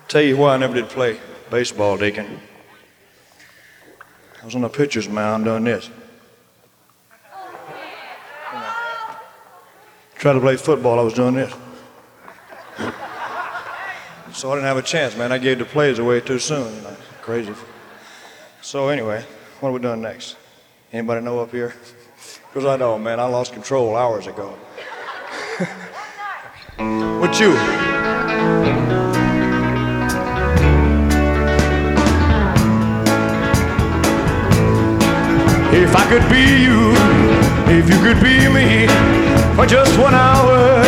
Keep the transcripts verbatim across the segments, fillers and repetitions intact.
Tell you why I never did play baseball, Deacon. I was on the pitcher's mound doing this. Tried to play football, I was doing this. So I didn't have a chance, man. I gave the plays away too soon, you know. Crazy. So anyway, what are we doing next? Anybody know up here? Because I know, man, I lost control hours ago. What you? If I could be you, if you could be me, for just one hour,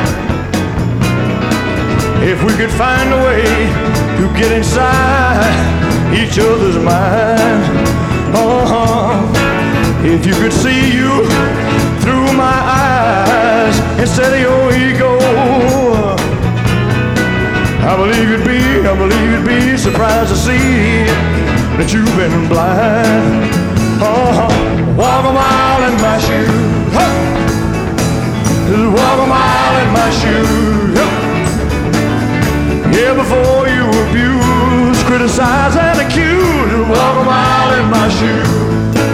if we could find a way to get inside each other's mind, uh-huh. If you could see you through my eyes instead of your ego, I believe you'd be, I believe you'd be surprised to see that you've been blind. Uh-huh. Walk a mile in my shoes, huh. Just walk a mile in my shoes, huh. Yeah, before you abuse, criticize and accuse, walk a mile in my shoes.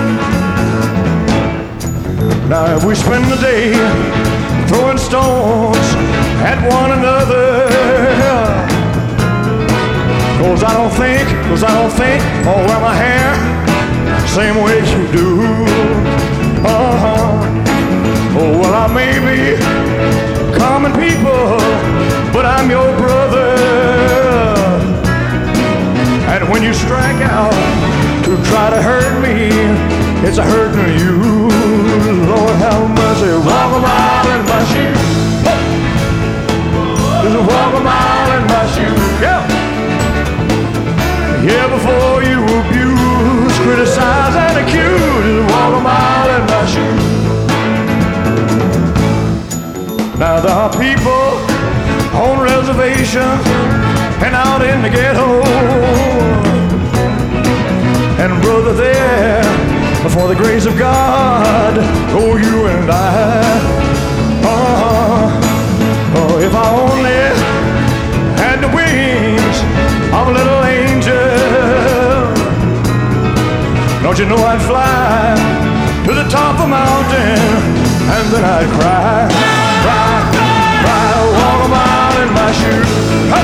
Now if we spend the day throwing stones at one another, cause I don't think, cause I don't think I'll wear my hair same way you do. Uh-huh. Oh, well, I may be common people, but I'm your brother. And when you strike out to try to hurt me, it's a hurting you. Lord have mercy. Walk a mile in my shoes. Just walk a mile in my shoes. Yeah. Yeah, before you abuse, criticize and accuse, just walk a mile in my shoes. Now there are people on reservations and out in the ghetto, and brother, there for the grace of God, oh, you and I. Uh, oh, if I only had the wings of a little angel, don't you know I'd fly to the top of a mountain, and then I'd cry, cry, cry, walk a mile in my shoes.